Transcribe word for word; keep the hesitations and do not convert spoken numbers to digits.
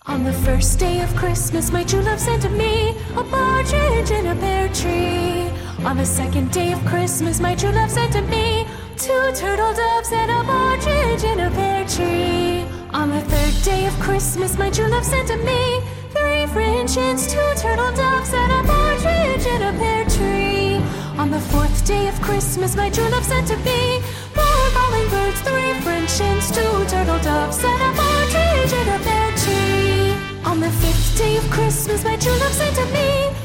On the first day of Christmas, my true love sent to me a partridge in a pear tree. On the second day of Christmas, my true love sent to me two turtle doves and a partridge in a pear tree. On the third day of Christmas, my true love sent to me three French hens, two turtle doves, and a partridge in a pear tree. On the fourth day of Christmas, my true love sent to me four calling birds, three French hens, two turtle doves, and a partridge in a pear tree. On the fifth day of Christmas, my true love sent to me